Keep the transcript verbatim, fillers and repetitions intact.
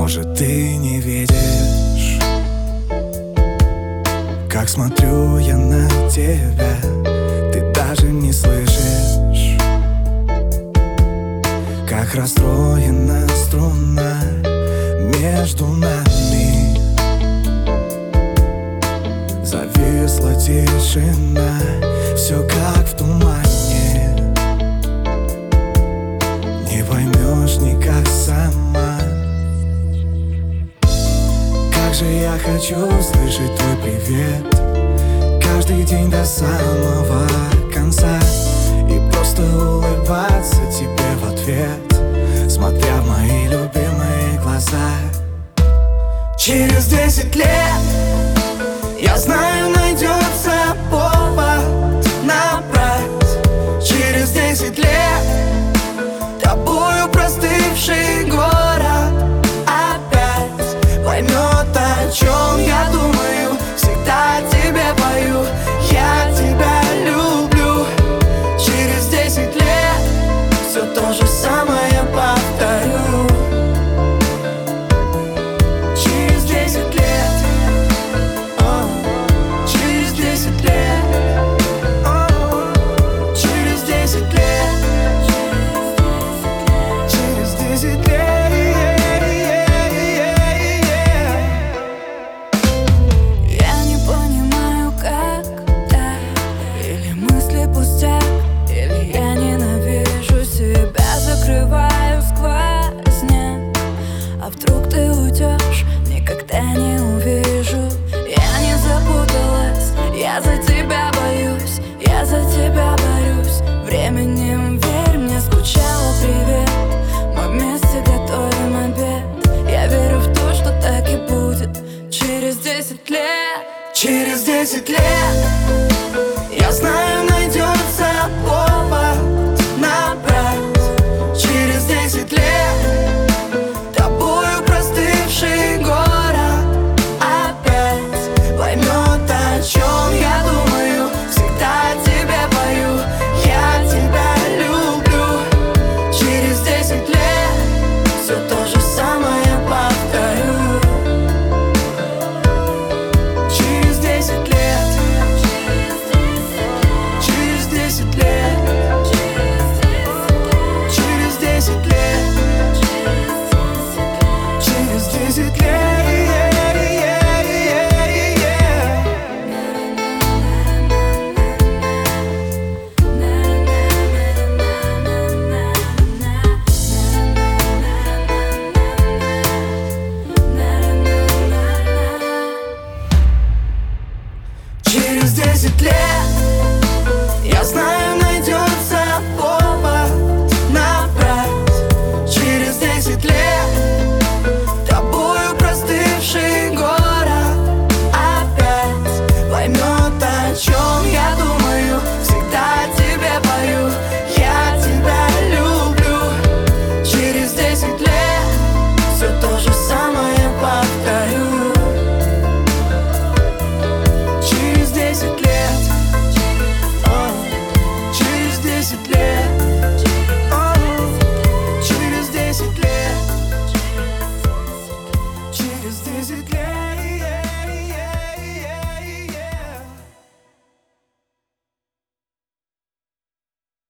Может, ты не видишь, как смотрю я на тебя. Ты даже не слышишь, как расстроена струна между нами. Зависла тишина, все как в тумане. Не поймешь никак сама. Как же я хочу услышать твой привет каждый день до самого конца и просто улыбаться тебе в ответ, смотря в мои любимые глаза. Через десять лет, я знаю, найдется повод набрать. Через десять лет тобою простывший город опять поймет, о чем я думаю. Всегда тебе пою, я тебя люблю. Через десять лет все то же самое повторю. Через десять лет, о, через десять лет, о, через десять лет, через десять лет. Я не понимаю, как так, или мысли пустяк, или я ненавижу себя, закрываю сквозняк. А вдруг ты уйдешь, никогда не увижу. Я не запуталась, я за тебя боюсь, я за тебя борюсь. Временем, верь мне, скучала, привет. Мы вместе готовим обед. Я верю в то, что так и будет. Через десять лет, Через десять лет, я знаю, найдется повод набрать. Через десять лет тобою простывший город опять поймет, о чем я думаю. Всегда тебе пою, я тебя люблю. Через десять лет все то же самое повторю. Через десять лет, через десять лет, через десять лет, через десять лет. Через десять лет, я знаю, найдется повод набрать. Через десять лет тобою простывший город опять поймет, о чем я думаю. Всегда тебе пою, я тебя люблю. Через десять лет все то же самое повторю. Через десять лет, о, через десять лет, о, через десять лет, через десять лет.